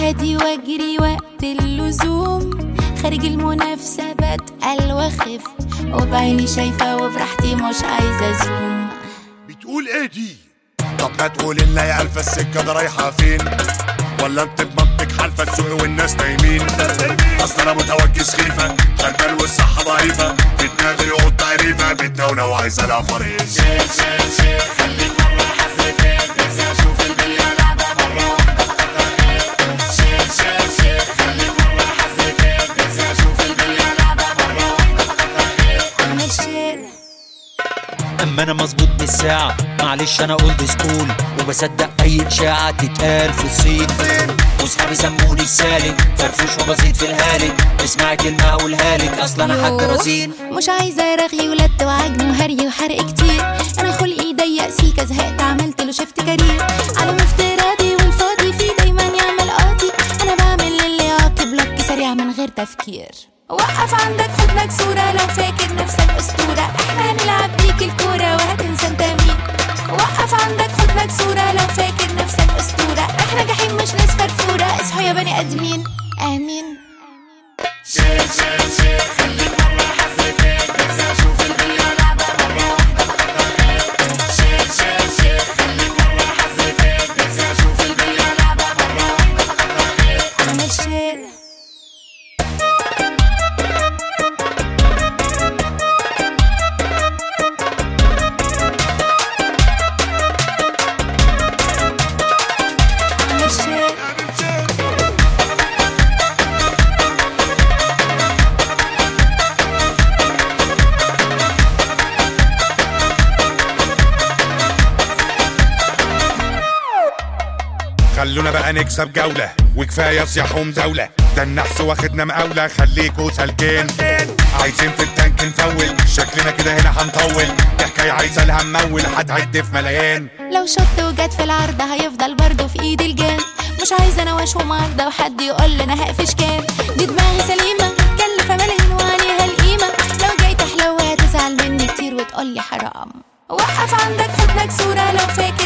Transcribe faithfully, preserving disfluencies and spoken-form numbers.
هادي واجري وقت اللزوم، خارج المنافسة بتقل واخف، وبعيني شايفة وبراحتي مش عايزة زوم. بتقول ايه دي؟ طب ما تقول لنا يا الفا السكة ده رايحة فين؟ ولا انت بمنطق حالفة السوق والناس نايمين؟ اصل انا متوجه سخيفة شغال والصحة ضعيفة، في دماغي يقط تعريفة بتنونة وعايزة لها فريق. شير شير شير خليك مرة حظي فين، نفسي اشوف الدنيا لعبة مرة واحدة بفكر فين. شير شير شير خليك مرة حظي فين، نفسي اشوف الدنيا لعبة مرة واحدة بفكر فين. اعمل شير. اما انا مظبوط بالساعة، معلش انا اولد سكول وبصدق اي اشاعة تتقال في الصين، واصحابي سموني السالك فرفوش وبسيط في الهالك، اسمع كلمة اقولها لك اصل انا حاج رزين. مش عايزة رغي ولد وعجن وهري وحرق كتير، انا خلقي ضيق سيكا زهقت عملت له شفت كارير، عالم افتراضي والفاضي فيه دايما يعمل قاضي، انا بعمل اللي يعاقب لك سريع من غير تفكير. وقف عندك خد لك صورة لو فاكر نفسك أسطورة، احنا هنلعب بيك الكورة وهتنسى انت مين. وقف عندك خد لك صورة لو فاكر نفسك أسطورة، احنا جحيم مش ناس فرفورة، اصحوا يا بني ادمين. امين. شير شير شير خليك مرة حظي فين، نفسي اشوف الدنيا لعبة مرة واحدة بفكر فين. شير شير شير خليك مرة حظي فين، نفسي اشوف الدنيا لعبة مرة واحدة بفكر فين. اعمل شير. خلونا بقى نكسب جولة وكفاية صياح ومزاولة، ده النحس واخدنا مقاولة خليكوا سالكين. عايزين في التانك نفول شكلنا كده هنا هنطول، دي حكاية عايزة لها ممول هتعد في ملايين. لو شط وجت في العرض هيفضل برضه في ايد الجان، مش عايزة نواش ومرضى وحد يقول انا هقفش كام. دي دماغي سليمة مكلفة ملايين وعليها القيمة، لو جاي تحلو هتزعل مني كتير وتقولي حرام. وقف عندك خد لك صورة لو فاكر